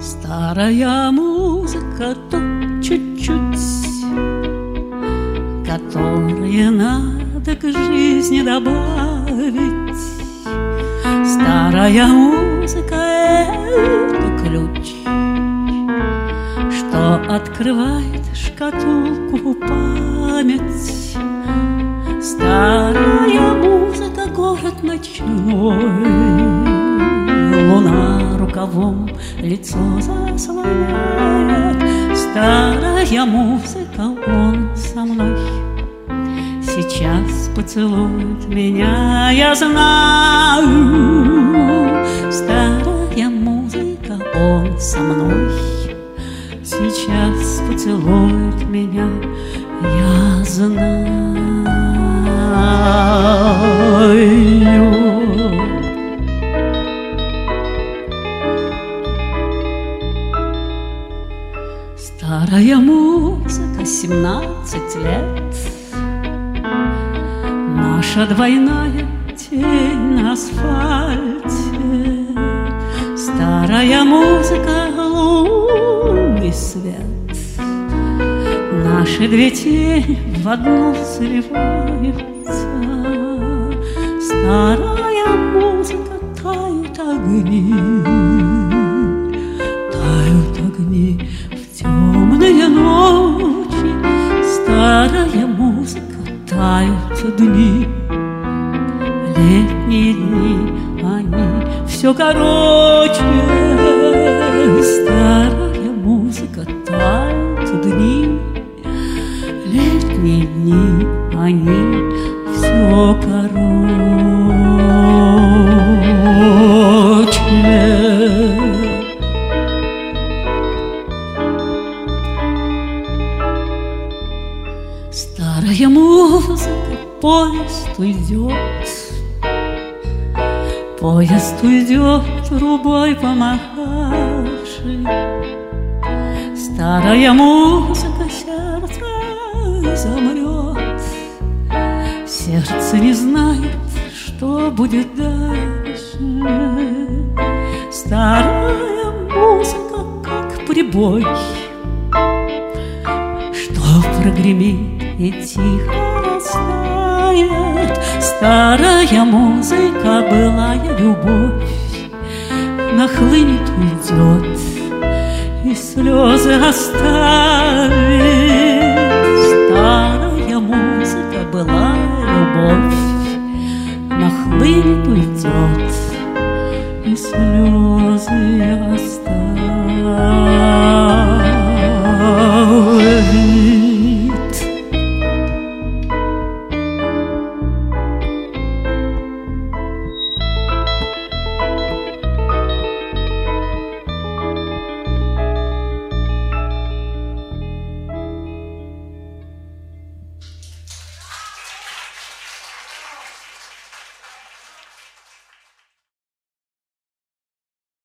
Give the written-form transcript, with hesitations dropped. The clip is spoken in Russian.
Старая музыка тут чуть-чуть, которые надо к жизни добавить. Старая музыка — это ключ, что открывает шкатулку память. Старая музыка — город ночной, луна рукавом лицо заслоняет. Старая музыка, он со мной сейчас поцелует меня, я знаю. Старая музыка, он со мной сейчас поцелует меня, я знаю. Старая музыка, 17 лет, наша двойная тень на асфальте. Старая музыка, лунный свет, наши две тени в одну сливаются. Старая музыка, тают огни, тают огни в темные ночи. Старая музыка, тают дни, летние дни, они все короче. Старая музыка, тают дни, летние дни, они все короче. Старая музыка, поезд уйдет, поезд уйдет, трубой помахавши. Старая музыка, сердце замрет, сердце не знает, что будет дальше. Старая музыка, как прибой, что прогремит и тихо растает. Старая музыка, былая любовь, нахлынет, уйдет и слезы оставит. Старая музыка, былая любовь, нахлынет, уйдет и слезы оставит.